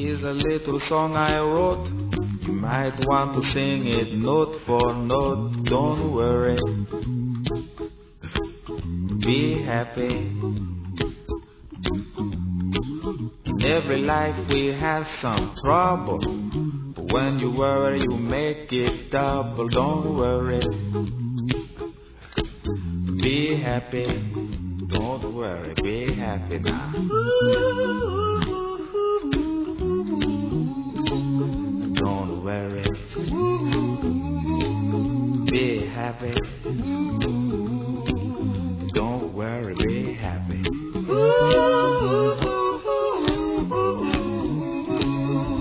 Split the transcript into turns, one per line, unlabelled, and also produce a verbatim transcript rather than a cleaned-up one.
is a little song I wrote. You might want to sing it note for note. Don't worry, be happy. In every life we have some trouble, but when you worry you make it double. Don't worry, be happy. Don't worry, be happy now. Don't worry, be happy.